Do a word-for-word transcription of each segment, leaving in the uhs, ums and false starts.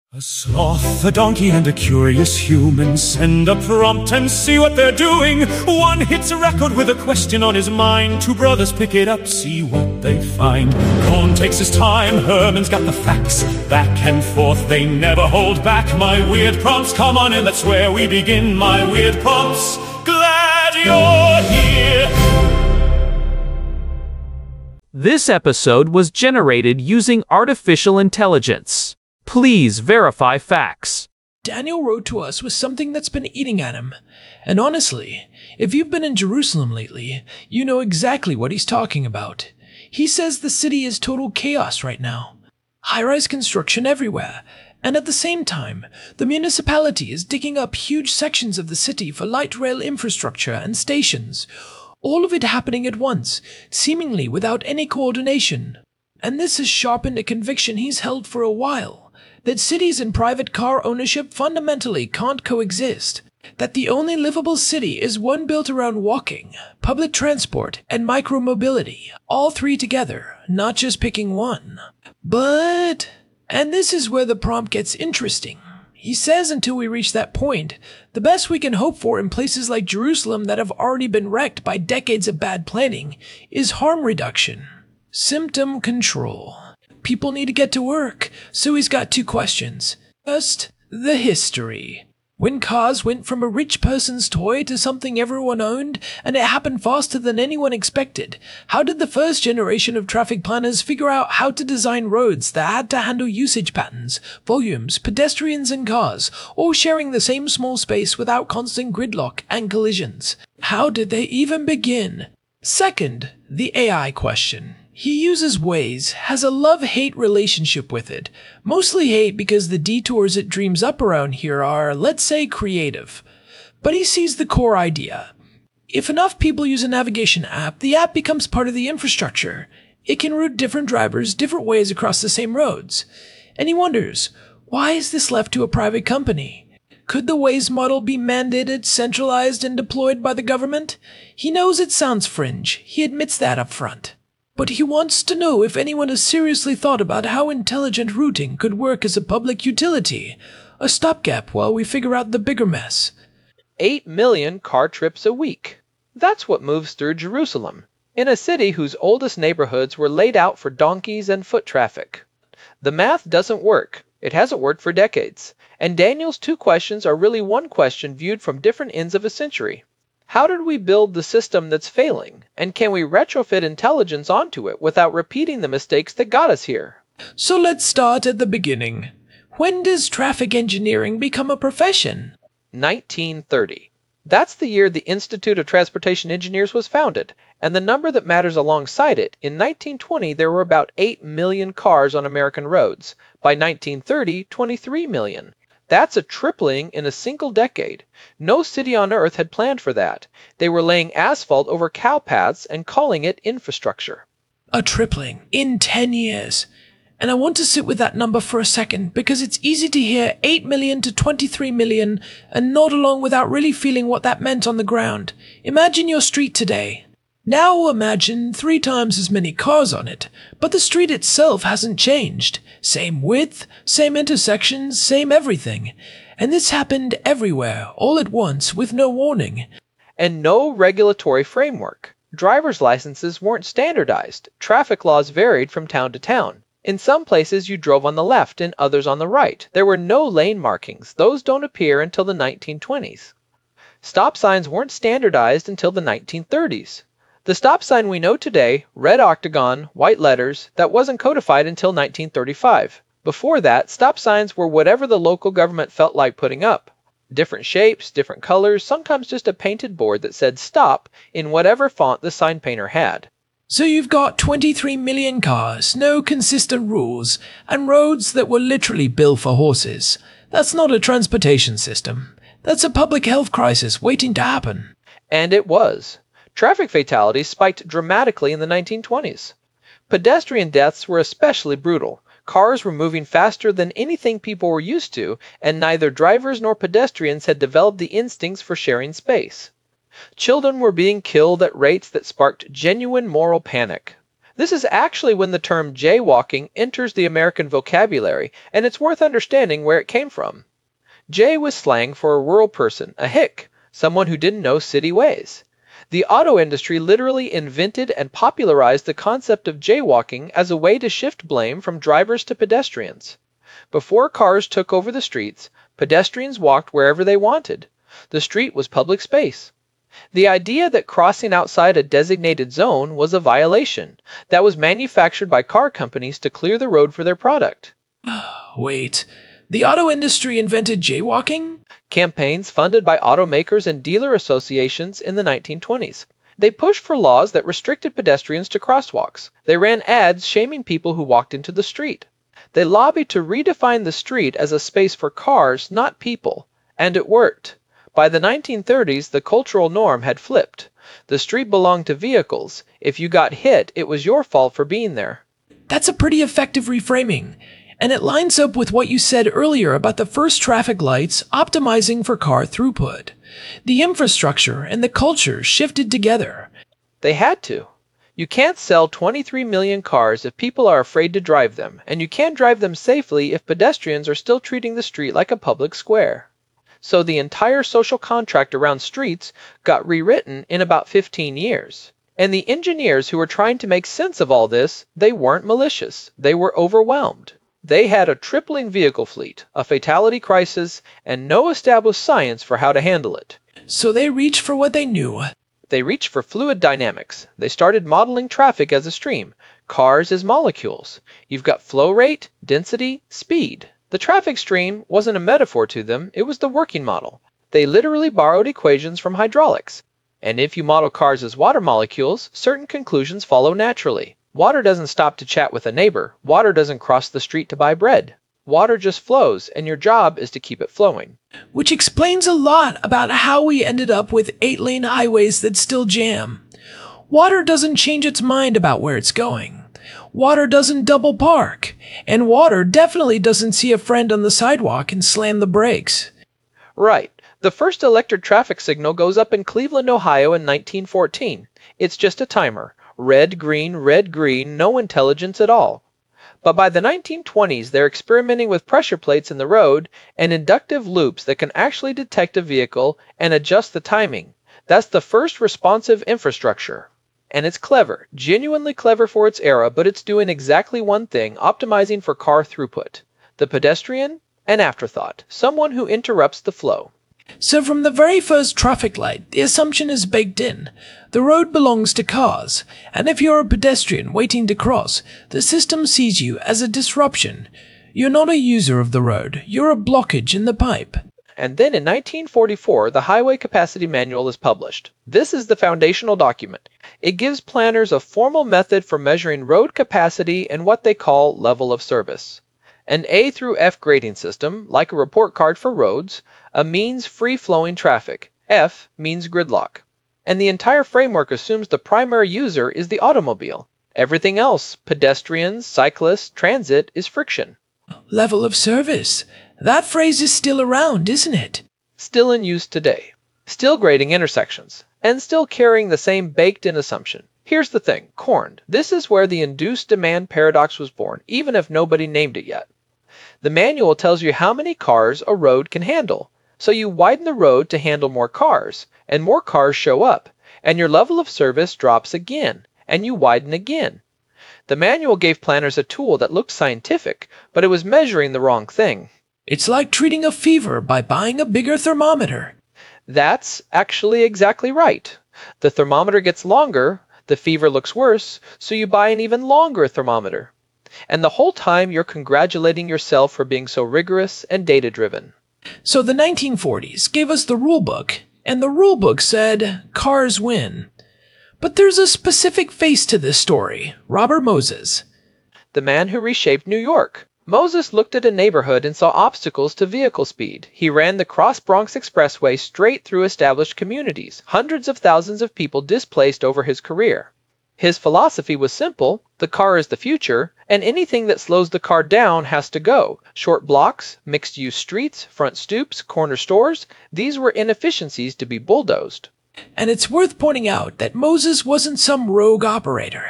A sloth, a donkey, and a curious human send a prompt and see what they're doing. One hits a record with a question on his mind. Two brothers pick it up, see what they find. Cohn takes his time, Herman's got the facts. Back and forth, they never hold back. My weird prompts, come on in, that's where we begin. My weird prompts, glad you're here. This episode was generated using artificial intelligence. Please verify facts. Daniel wrote to us with something that's been eating at him. And honestly, if you've been in Jerusalem lately, you know exactly what he's talking about. He says the city is total chaos right now. High-rise construction everywhere. And at the same time, the municipality is digging up huge sections of the city for light rail infrastructure and stations. All of it happening at once, seemingly without any coordination. And this has sharpened a conviction he's held for a while. That cities and private car ownership fundamentally can't coexist. That the only livable city is one built around walking, public transport, and micromobility, all three together, not just picking one. But, and this is where the prompt gets interesting. He says until we reach that point, the best we can hope for in places like Jerusalem that have already been wrecked by decades of bad planning is harm reduction, symptom control. People need to get to work, so he's got two questions. First, the history. When cars went from a rich person's toy to something everyone owned, and it happened faster than anyone expected, how did the first generation of traffic planners figure out how to design roads that had to handle usage patterns, volumes, pedestrians and cars, all sharing the same small space without constant gridlock and collisions? How did they even begin? Second, the A I question. He uses Waze, has a love-hate relationship with it. Mostly hate because the detours it dreams up around here are, let's say, creative. But he sees the core idea. If enough people use a navigation app, the app becomes part of the infrastructure. It can route different drivers different ways across the same roads. And he wonders, why is this left to a private company? Could the Waze model be mandated, centralized, and deployed by the government? He knows it sounds fringe. He admits that up front. But he wants to know if anyone has seriously thought about how intelligent routing could work as a public utility, a stopgap while we figure out the bigger mess. Eight million car trips a week. That's what moves through Jerusalem, in a city whose oldest neighborhoods were laid out for donkeys and foot traffic. The math doesn't work. It hasn't worked for decades. And Daniel's two questions are really one question viewed from different ends of a century. How did we build the system that's failing? And can we retrofit intelligence onto it without repeating the mistakes that got us here? So let's start at the beginning. When does traffic engineering become a profession? nineteen thirty. That's the year the Institute of Transportation Engineers was founded, and the number that matters alongside it, in nineteen twenty there were about eight million cars on American roads. By nineteen thirty, twenty-three million. That's a tripling in a single decade. No city on Earth had planned for that. They were laying asphalt over cow paths and calling it infrastructure. A tripling in ten years. And I want to sit with that number for a second because it's easy to hear eight million to twenty-three million and nod along without really feeling what that meant on the ground. Imagine your street today. Now imagine three times as many cars on it, but the street itself hasn't changed. Same width, same intersections, same everything. And this happened everywhere, all at once, with no warning. And no regulatory framework. Driver's licenses weren't standardized. Traffic laws varied from town to town. In some places you drove on the left, in others on the right. There were no lane markings. Those don't appear until the nineteen twenties. Stop signs weren't standardized until the nineteen thirties. The stop sign we know today, red octagon, white letters, that wasn't codified until nineteen thirty-five. Before that, stop signs were whatever the local government felt like putting up. Different shapes, different colors, sometimes just a painted board that said stop in whatever font the sign painter had. So you've got twenty-three million cars, no consistent rules, and roads that were literally built for horses. That's not a transportation system. That's a public health crisis waiting to happen. And it was. Traffic fatalities spiked dramatically in the nineteen twenties. Pedestrian deaths were especially brutal. Cars were moving faster than anything people were used to, and neither drivers nor pedestrians had developed the instincts for sharing space. Children were being killed at rates that sparked genuine moral panic. This is actually when the term jaywalking enters the American vocabulary, and it's worth understanding where it came from. Jay was slang for a rural person, a hick, someone who didn't know city ways. The auto industry literally invented and popularized the concept of jaywalking as a way to shift blame from drivers to pedestrians. Before cars took over the streets, pedestrians walked wherever they wanted. The street was public space. The idea that crossing outside a designated zone was a violation that was manufactured by car companies to clear the road for their product. Wait, the auto industry invented jaywalking? Campaigns funded by automakers and dealer associations in the nineteen twenties. They pushed for laws that restricted pedestrians to crosswalks. They ran ads shaming people who walked into the street. They lobbied to redefine the street as a space for cars, not people. And it worked. By the nineteen thirties, the cultural norm had flipped. The street belonged to vehicles. If you got hit, it was your fault for being there. That's a pretty effective reframing. And it lines up with what you said earlier about the first traffic lights optimizing for car throughput. The infrastructure and the culture shifted together. They had to. You can't sell twenty-three million cars if people are afraid to drive them, and you can't drive them safely if pedestrians are still treating the street like a public square. So the entire social contract around streets got rewritten in about fifteen years. And the engineers who were trying to make sense of all this, they weren't malicious. They were overwhelmed. They had a tripling vehicle fleet, a fatality crisis, and no established science for how to handle it. So they reached for what they knew. They reached for fluid dynamics. They started modeling traffic as a stream, cars as molecules. You've got flow rate, density, speed. The traffic stream wasn't a metaphor to them, it was the working model. They literally borrowed equations from hydraulics. And if you model cars as water molecules, certain conclusions follow naturally. Water doesn't stop to chat with a neighbor. Water doesn't cross the street to buy bread. Water just flows, and your job is to keep it flowing. Which explains a lot about how we ended up with eight-lane highways that still jam. Water doesn't change its mind about where it's going. Water doesn't double park. And water definitely doesn't see a friend on the sidewalk and slam the brakes. Right. The first electric traffic signal goes up in Cleveland, Ohio in nineteen fourteen. It's just a timer. Red, green, red, green, no intelligence at all. But by the nineteen twenties, they're experimenting with pressure plates in the road and inductive loops that can actually detect a vehicle and adjust the timing. That's the first responsive infrastructure. And it's clever, genuinely clever for its era, but it's doing exactly one thing, optimizing for car throughput. The pedestrian, an afterthought, someone who interrupts the flow. So from the very first traffic light, the assumption is baked in. The road belongs to cars, and if you're a pedestrian waiting to cross, the system sees you as a disruption. You're not a user of the road, you're a blockage in the pipe. And then in nineteen forty-four, the Highway Capacity Manual is published. This is the foundational document. It gives planners a formal method for measuring road capacity and what they call level of service. An A through F grading system, like a report card for roads. A means free-flowing traffic. F means gridlock. And the entire framework assumes the primary user is the automobile. Everything else, pedestrians, cyclists, transit, is friction. Level of service. That phrase is still around, isn't it? Still in use today. Still grading intersections. And still carrying the same baked-in assumption. Here's the thing, corned. This is where the induced demand paradox was born, even if nobody named it yet. The manual tells you how many cars a road can handle. So you widen the road to handle more cars, and more cars show up, and your level of service drops again, and you widen again. The manual gave planners a tool that looked scientific, but it was measuring the wrong thing. It's like treating a fever by buying a bigger thermometer. That's actually exactly right. The thermometer gets longer, the fever looks worse, so you buy an even longer thermometer. And the whole time you're congratulating yourself for being so rigorous and data-driven. So the nineteen forties gave us the rule book, and the rule book said, cars win. But there's a specific face to this story, Robert Moses. The man who reshaped New York. Moses looked at a neighborhood and saw obstacles to vehicle speed. He ran the Cross Bronx Expressway straight through established communities, hundreds of thousands of people displaced over his career. His philosophy was simple, the car is the future, and anything that slows the car down has to go. Short blocks, mixed-use streets, front stoops, corner stores, these were inefficiencies to be bulldozed. And it's worth pointing out that Moses wasn't some rogue operator.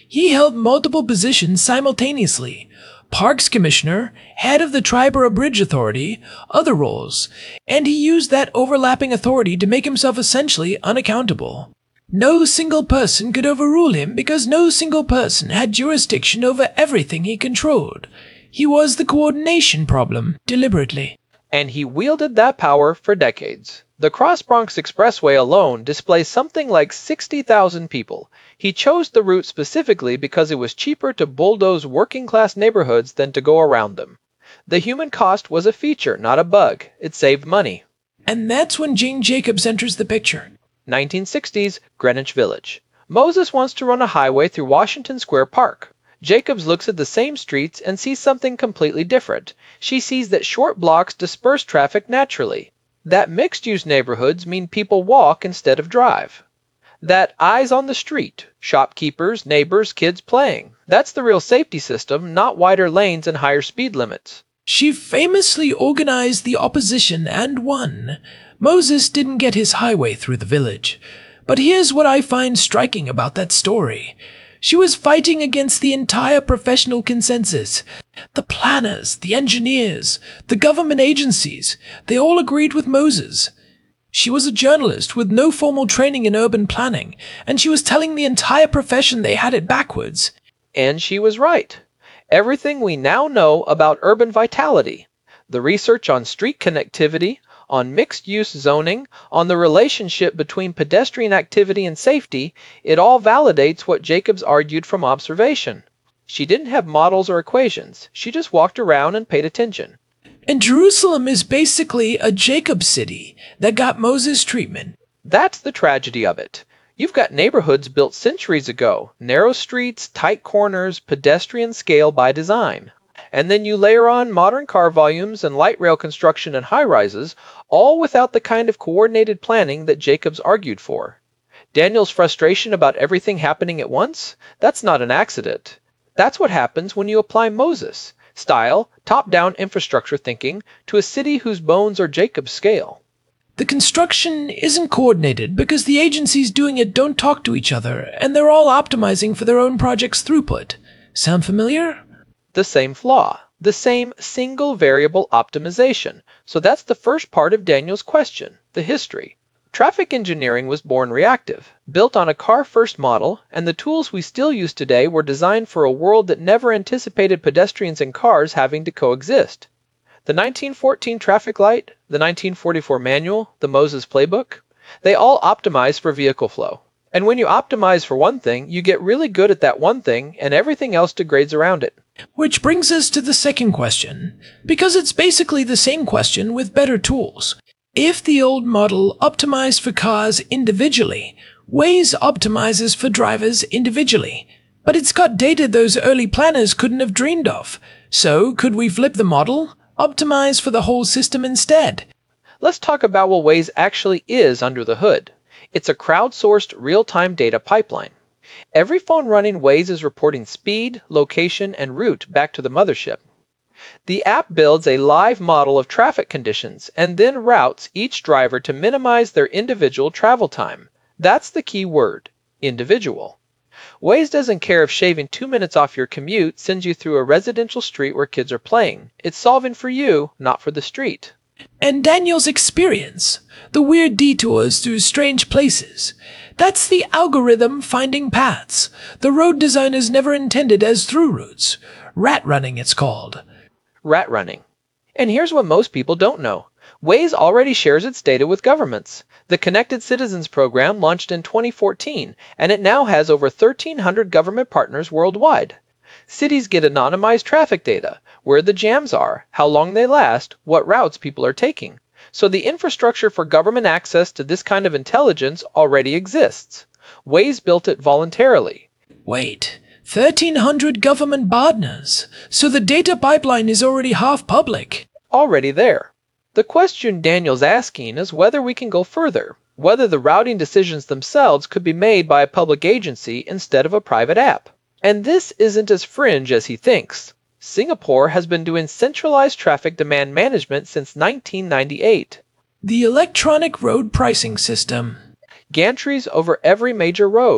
He held multiple positions simultaneously: Parks Commissioner, head of the Triborough Bridge Authority, other roles, and he used that overlapping authority to make himself essentially unaccountable. No single person could overrule him because no single person had jurisdiction over everything he controlled. He was the coordination problem, deliberately. And he wielded that power for decades. The Cross Bronx Expressway alone displays something like sixty thousand people. He chose the route specifically because it was cheaper to bulldoze working-class neighborhoods than to go around them. The human cost was a feature, not a bug. It saved money. And that's when Jane Jacobs enters the picture. nineteen sixties, Greenwich Village. Moses wants to run a highway through Washington Square Park. Jacobs looks at the same streets and sees something completely different. She sees that short blocks disperse traffic naturally. That mixed-use neighborhoods mean people walk instead of drive. That eyes on the street, shopkeepers, neighbors, kids playing. That's the real safety system, not wider lanes and higher speed limits. She famously organized the opposition and won. Moses didn't get his highway through the village. But here's what I find striking about that story. She was fighting against the entire professional consensus. The planners, the engineers, the government agencies, they all agreed with Moses. She was a journalist with no formal training in urban planning, and she was telling the entire profession they had it backwards. And she was right. Everything we now know about urban vitality, the research on street connectivity, on mixed-use zoning, on the relationship between pedestrian activity and safety, it all validates what Jacobs argued from observation. She didn't have models or equations. She just walked around and paid attention. And Jerusalem is basically a Jacob city that got Moses' treatment. That's the tragedy of it. You've got neighborhoods built centuries ago, narrow streets, tight corners, pedestrian scale by design. And then you layer on modern car volumes and light rail construction and high-rises, all without the kind of coordinated planning that Jacobs argued for. Daniel's frustration about everything happening at once? That's not an accident. That's what happens when you apply Moses style, top-down infrastructure thinking to a city whose bones are Jacob's scale. The construction isn't coordinated because the agencies doing it don't talk to each other, and they're all optimizing for their own project's throughput. Sound familiar? The same flaw, the same single variable optimization. So that's the first part of Daniel's question, the history. Traffic engineering was born reactive, built on a car-first model, and the tools we still use today were designed for a world that never anticipated pedestrians and cars having to coexist. The nineteen fourteen traffic light, the nineteen forty-four manual, the Moses playbook, they all optimize for vehicle flow. And when you optimize for one thing, you get really good at that one thing, and everything else degrades around it. Which brings us to the second question, because it's basically the same question with better tools. If the old model optimized for cars individually, Waze optimizes for drivers individually. But it's got data those early planners couldn't have dreamed of. So could we flip the model? Optimize for the whole system instead? Let's talk about what Waze actually is under the hood. It's a crowdsourced real-time data pipeline. Every phone running Waze is reporting speed, location, and route back to the mothership. The app builds a live model of traffic conditions and then routes each driver to minimize their individual travel time. That's the key word, individual. Waze doesn't care if shaving two minutes off your commute sends you through a residential street where kids are playing. It's solving for you, not for the street. And Daniel's experience, the weird detours through strange places. That's the algorithm finding paths. The road designers never intended as through routes. Rat running, it's called. Rat running. And here's what most people don't know. Waze already shares its data with governments. The Connected Citizens program launched in twenty fourteen, and it now has over thirteen hundred government partners worldwide. Cities get anonymized traffic data, where the jams are, how long they last, what routes people are taking. So the infrastructure for government access to this kind of intelligence already exists. Waze built it voluntarily. Wait, thirteen hundred government partners, so the data pipeline is already half public. Already there. The question Daniel's asking is whether we can go further, whether the routing decisions themselves could be made by a public agency instead of a private app. And this isn't as fringe as he thinks. Singapore has been doing centralized traffic demand management since nineteen ninety-eight. The electronic road pricing system. Gantries over every major road.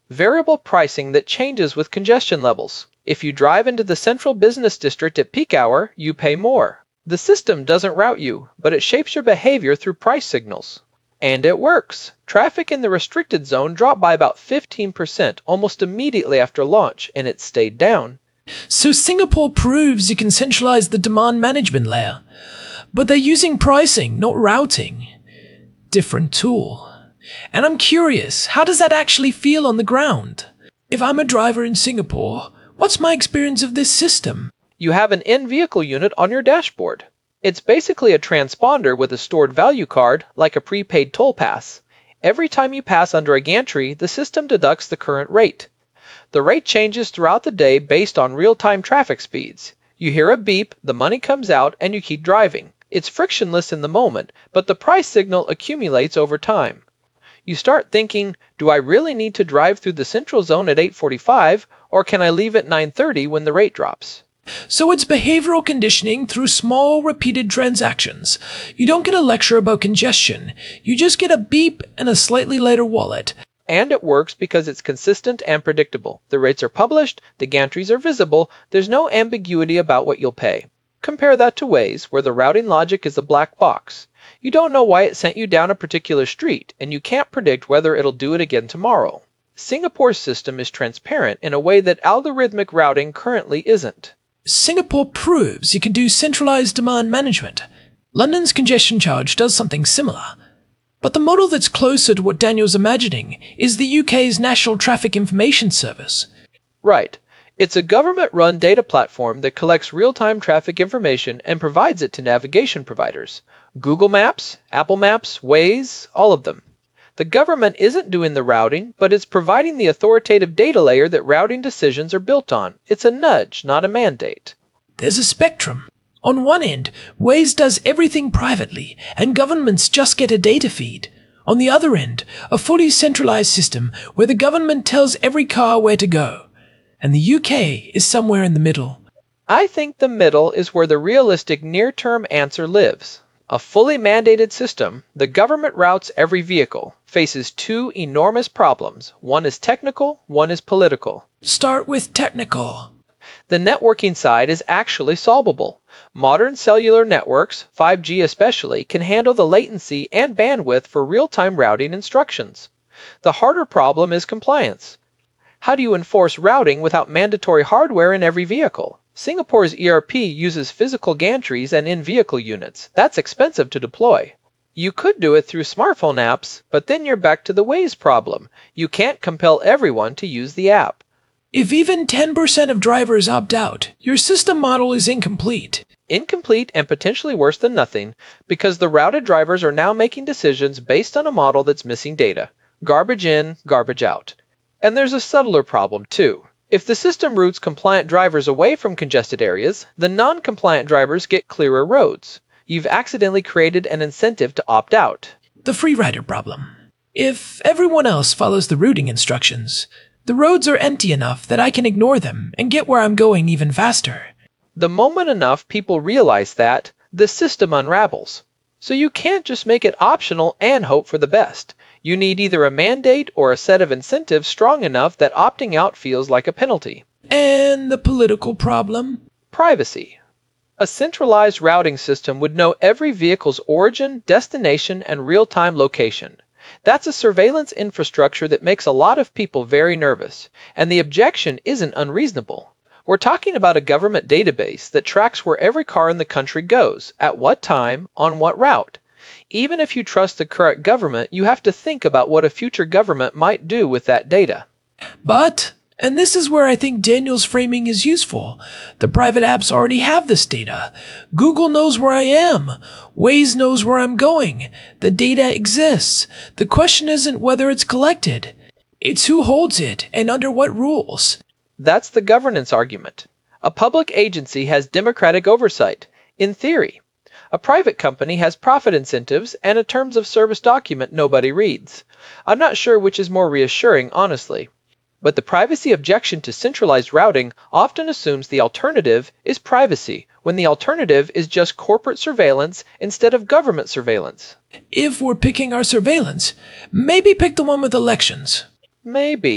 Variable pricing that changes with congestion levels. If you drive into the central business district at peak hour, you pay more. The system doesn't route you, but it shapes your behavior through price signals. And it works. Traffic in the restricted zone dropped by about fifteen percent almost immediately after launch, and it stayed down. So Singapore proves you can centralize the demand management layer. But they're using pricing, not routing. Different tool. And I'm curious, how does that actually feel on the ground? If I'm a driver in Singapore, what's my experience of this system? You have an in-vehicle unit on your dashboard. It's basically a transponder with a stored value card, like a prepaid toll pass. Every time you pass under a gantry, the system deducts the current rate. The rate changes throughout the day based on real-time traffic speeds. You hear a beep, the money comes out, and you keep driving. It's frictionless in the moment, but the price signal accumulates over time. You start thinking, do I really need to drive through the central zone at eight forty-five, or can I leave at nine thirty when the rate drops? So it's behavioral conditioning through small, repeated transactions. You don't get a lecture about congestion. You just get a beep and a slightly lighter wallet. And it works because it's consistent and predictable. The rates are published, the gantries are visible, there's no ambiguity about what you'll pay. Compare that to Waze, where the routing logic is a black box. You don't know why it sent you down a particular street, and you can't predict whether it'll do it again tomorrow. Singapore's system is transparent in a way that algorithmic routing currently isn't. Singapore proves you can do centralized demand management. London's congestion charge does something similar. But the model that's closer to what Daniel's imagining is the U K's National Traffic Information Service. Right. It's a government-run data platform that collects real-time traffic information and provides it to navigation providers. Google Maps, Apple Maps, Waze, all of them. The government isn't doing the routing, but it's providing the authoritative data layer that routing decisions are built on. It's a nudge, not a mandate. There's a spectrum. On one end, Waze does everything privately, and governments just get a data feed. On the other end, a fully centralized system where the government tells every car where to go. And the U K is somewhere in the middle. I think the middle is where the realistic near-term answer lives. A fully mandated system, the government routes every vehicle, faces two enormous problems. One is technical, one is political. Start with technical. The networking side is actually solvable. Modern cellular networks, five G especially, can handle the latency and bandwidth for real-time routing instructions. The harder problem is compliance. How do you enforce routing without mandatory hardware in every vehicle? Singapore's E R P uses physical gantries and in-vehicle units. That's expensive to deploy. You could do it through smartphone apps, but then you're back to the Waze problem. You can't compel everyone to use the app. If even ten percent of drivers opt out, your system model is incomplete. Incomplete and potentially worse than nothing, because the routed drivers are now making decisions based on a model that's missing data. Garbage in, garbage out. And there's a subtler problem too. If the system routes compliant drivers away from congested areas, the non-compliant drivers get clearer roads. You've accidentally created an incentive to opt out. The free rider problem. If everyone else follows the routing instructions, the roads are empty enough that I can ignore them and get where I'm going even faster. The moment enough people realize that, the system unravels. So you can't just make it optional and hope for the best. You need either a mandate or a set of incentives strong enough that opting out feels like a penalty. And the political problem? Privacy. A centralized routing system would know every vehicle's origin, destination, and real-time location. That's a surveillance infrastructure that makes a lot of people very nervous, and the objection isn't unreasonable. We're talking about a government database that tracks where every car in the country goes, at what time, on what route. Even if you trust the current government, you have to think about what a future government might do with that data. But, and this is where I think Daniel's framing is useful, the private apps already have this data. Google knows where I am. Waze knows where I'm going. The data exists. The question isn't whether it's collected. It's who holds it and under what rules. That's the governance argument. A public agency has democratic oversight, in theory. A private company has profit incentives and a terms of service document nobody reads. I'm not sure which is more reassuring, honestly. But the privacy objection to centralized routing often assumes the alternative is privacy, when the alternative is just corporate surveillance instead of government surveillance. If we're picking our surveillance, maybe pick the one with elections. Maybe.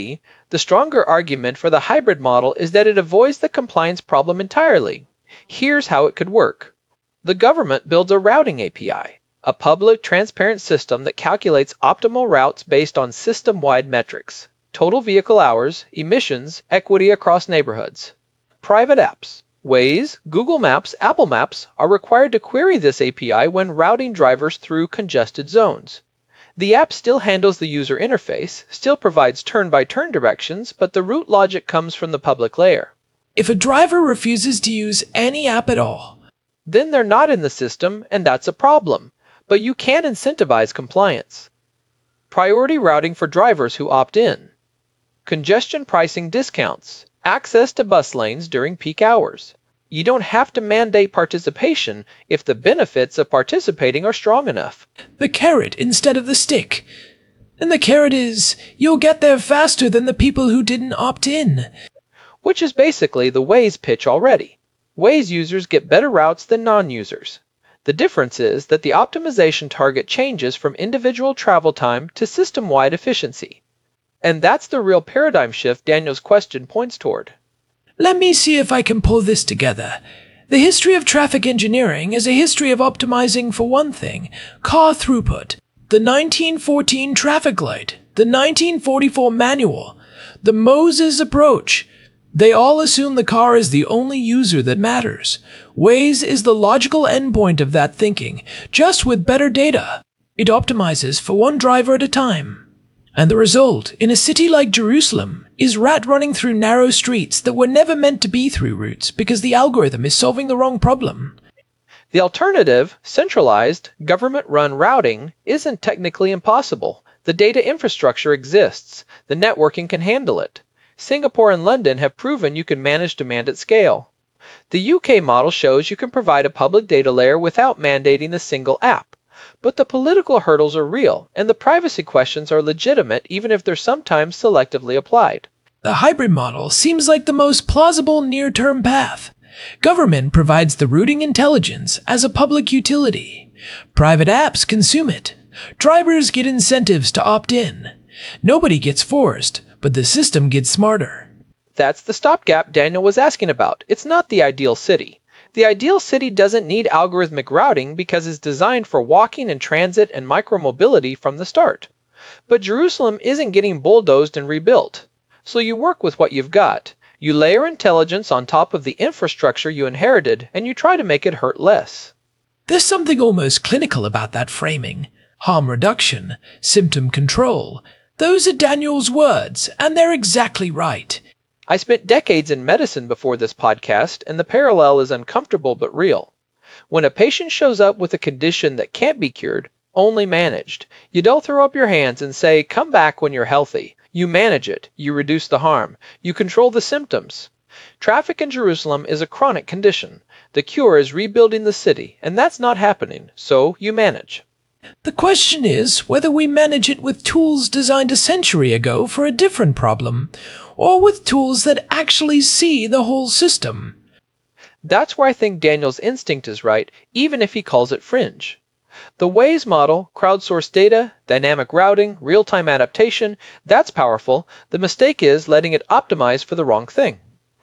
The stronger argument for the hybrid model is that it avoids the compliance problem entirely. Here's how it could work. The government builds a routing A P I, a public, transparent system that calculates optimal routes based on system-wide metrics: total vehicle hours, emissions, equity across neighborhoods. Private apps, Waze, Google Maps, Apple Maps, are required to query this A P I when routing drivers through congested zones. The app still handles the user interface, still provides turn-by-turn directions, but the route logic comes from the public layer. If a driver refuses to use any app at all, then they're not in the system, and that's a problem. But you can incentivize compliance. Priority routing for drivers who opt in. Congestion pricing discounts. Access to bus lanes during peak hours. You don't have to mandate participation if the benefits of participating are strong enough. The carrot instead of the stick. And the carrot is, you'll get there faster than the people who didn't opt in. Which is basically the Waze pitch already. Waze users get better routes than non-users. The difference is that the optimization target changes from individual travel time to system-wide efficiency. And that's the real paradigm shift Daniel's question points toward. Let me see if I can pull this together. The history of traffic engineering is a history of optimizing, for one thing, car throughput, the nineteen fourteen traffic light, the nineteen forty-four manual, the Moses approach. They all assume the car is the only user that matters. Waze is the logical endpoint of that thinking, just with better data. It optimizes for one driver at a time. And the result, in a city like Jerusalem, is rat running through narrow streets that were never meant to be through routes because the algorithm is solving the wrong problem. The alternative, centralized, government-run routing, isn't technically impossible. The data infrastructure exists. The networking can handle it. Singapore and London have proven you can manage demand at scale. The U K model shows you can provide a public data layer without mandating a single app. But the political hurdles are real, and the privacy questions are legitimate even if they're sometimes selectively applied. The hybrid model seems like the most plausible near-term path. Government provides the routing intelligence as a public utility. Private apps consume it. Drivers get incentives to opt in. Nobody gets forced, but the system gets smarter. That's the stopgap Daniel was asking about. It's not the ideal city. The ideal city doesn't need algorithmic routing because it's designed for walking and transit and micromobility from the start. But Jerusalem isn't getting bulldozed and rebuilt. So you work with what you've got. You layer intelligence on top of the infrastructure you inherited, and you try to make it hurt less. There's something almost clinical about that framing. Harm reduction, symptom control. Those are Daniel's words, and they're exactly right. I spent decades in medicine before this podcast, and the parallel is uncomfortable but real. When a patient shows up with a condition that can't be cured, only managed, you don't throw up your hands and say, "Come back when you're healthy." You manage it, you reduce the harm, you control the symptoms. Traffic in Jerusalem is a chronic condition. The cure is rebuilding the city, and that's not happening, so you manage. The question is whether we manage it with tools designed a century ago for a different problem, or with tools that actually see the whole system. That's where I think Daniel's instinct is right, even if he calls it fringe. The Waze model, crowdsourced data, dynamic routing, real-time adaptation, that's powerful. The mistake is letting it optimize for the wrong thing.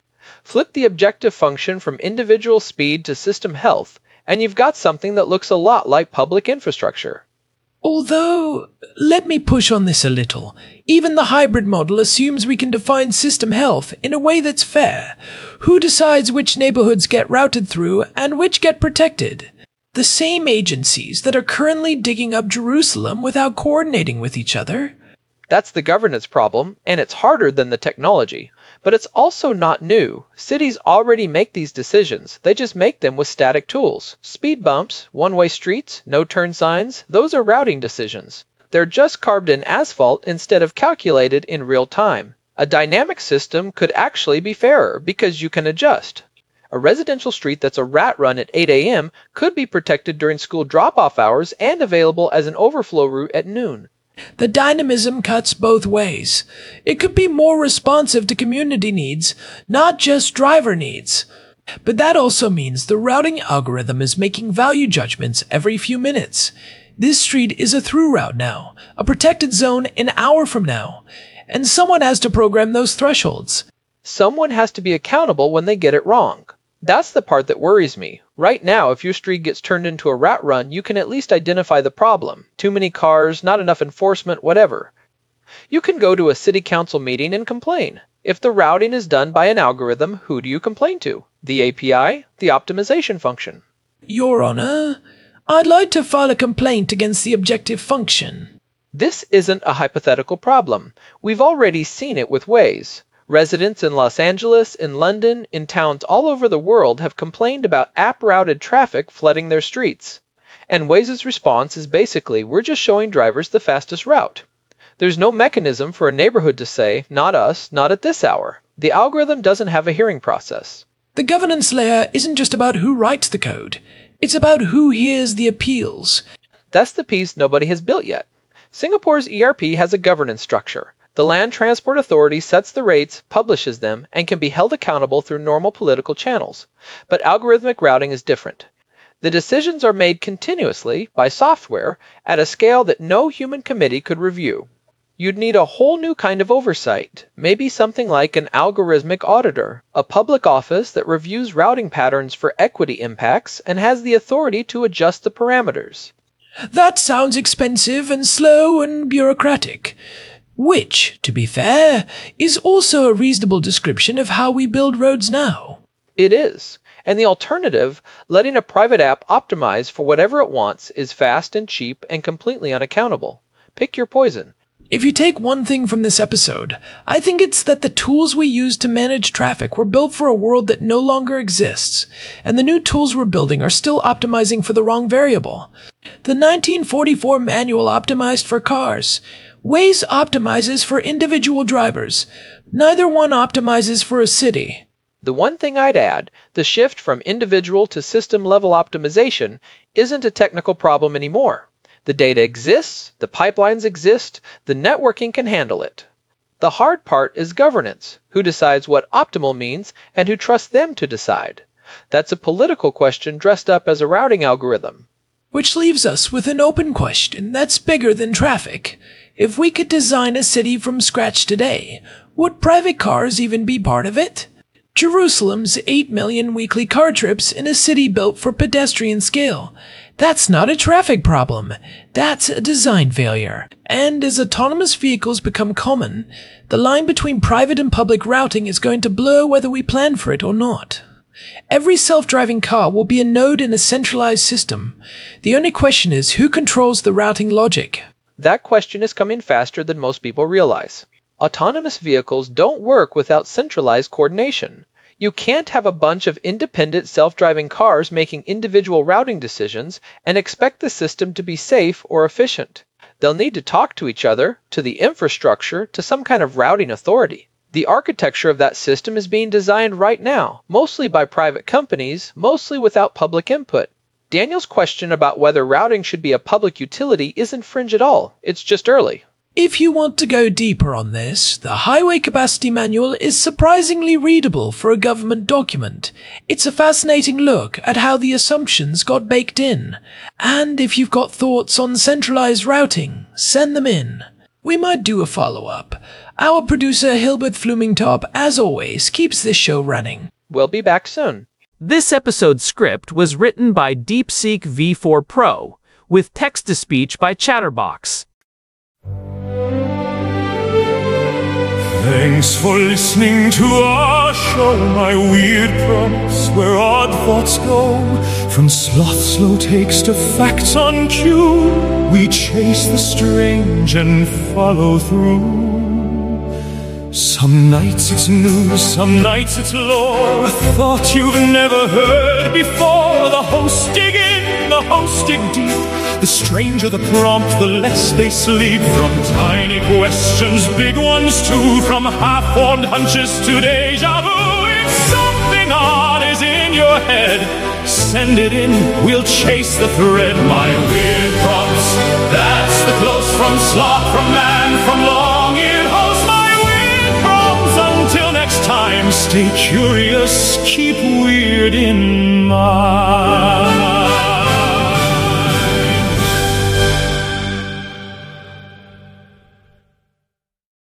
Flip the objective function from individual speed to system health, and you've got something that looks a lot like public infrastructure. Although, let me push on this a little. Even the hybrid model assumes we can define system health in a way that's fair. Who decides which neighborhoods get routed through and which get protected? The same agencies that are currently digging up Jerusalem without coordinating with each other. That's the governance problem, and it's harder than the technology. But it's also not new. Cities already make these decisions. They just make them with static tools. Speed bumps, one-way streets, no-turn signs, those are routing decisions. They're just carved in asphalt instead of calculated in real time. A dynamic system could actually be fairer because you can adjust. A residential street that's a rat run at eight a m could be protected during school drop-off hours and available as an overflow route at noon. The dynamism cuts both ways. It could be more responsive to community needs, not just driver needs. But that also means the routing algorithm is making value judgments every few minutes. This street is a through route now, a protected zone an hour from now. and someone has to program those thresholds. Someone has to be accountable when they get it wrong. That's the part that worries me. Right now, if your street gets turned into a rat run, you can at least identify the problem. Too many cars, not enough enforcement, whatever. You can go to a city council meeting and complain. If the routing is done by an algorithm, who do you complain to? The A P I? The optimization function? Your Honor, I'd like to file a complaint against the objective function. This isn't a hypothetical problem. We've already seen it with Waze. Residents in Los Angeles, in London, in towns all over the world have complained about app-routed traffic flooding their streets. And Waze's response is basically, we're just showing drivers the fastest route. There's no mechanism for a neighborhood to say, not us, not at this hour. The algorithm doesn't have a hearing process. The governance layer isn't just about who writes the code. It's about who hears the appeals. That's the piece nobody has built yet. Singapore's E R P has a governance structure. The Land Transport Authority sets the rates, publishes them, and can be held accountable through normal political channels. But algorithmic routing is different. The decisions are made continuously, by software, at a scale that no human committee could review. You'd need a whole new kind of oversight, maybe something like an algorithmic auditor, a public office that reviews routing patterns for equity impacts and has the authority to adjust the parameters. That sounds expensive and slow and bureaucratic. Which, to be fair, is also a reasonable description of how we build roads now. It is. And the alternative, letting a private app optimize for whatever it wants, is fast and cheap and completely unaccountable. Pick your poison. If you take one thing from this episode, I think it's that the tools we use to manage traffic were built for a world that no longer exists, and the new tools we're building are still optimizing for the wrong variable. The nineteen forty-four manual optimized for cars. Waze optimizes for individual drivers. Neither one optimizes for a city. The one thing I'd add, the shift from individual to system-level optimization isn't a technical problem anymore. The data exists, the pipelines exist, the networking can handle it. The hard part is governance, who decides what optimal means and who trusts them to decide. That's a political question dressed up as a routing algorithm. Which leaves us with an open question that's bigger than traffic. If we could design a city from scratch today, would private cars even be part of it? Jerusalem's eight million weekly car trips in a city built for pedestrian scale. That's not a traffic problem. That's a design failure. And as autonomous vehicles become common, the line between private and public routing is going to blur whether we plan for it or not. Every self-driving car will be a node in a centralized system. The only question is who controls the routing logic. That question is coming faster than most people realize. Autonomous vehicles don't work without centralized coordination. You can't have a bunch of independent self-driving cars making individual routing decisions and expect the system to be safe or efficient. They'll need to talk to each other, to the infrastructure, to some kind of routing authority. The architecture of that system is being designed right now, mostly by private companies, mostly without public input. Daniel's question about whether routing should be a public utility isn't fringe at all. It's just early. If you want to go deeper on this, the Highway Capacity Manual is surprisingly readable for a government document. It's a fascinating look at how the assumptions got baked in. And if you've got thoughts on centralized routing, send them in. We might do a follow-up. Our producer Hilbert Flumingtop, as always, keeps this show running. We'll be back soon. This episode's script was written by DeepSeek V four Pro, with text-to-speech by Chatterbox. Thanks for listening to our show, my weird prompts, where odd thoughts go. From sloth slow takes to facts on cue, we chase the strange and follow through. Some nights it's news, some nights it's lore, a thought you've never heard before. The hosts dig in, the hosts dig deep. The stranger the prompt, the less they sleep. From tiny questions, big ones too. From half-formed hunches to deja vu. If something odd is in your head, send it in, we'll chase the thread. My weird prompts, that's the close from sloth, from man, from long-eared host. My weird prompts, until next time, stay curious, keep weird in mind.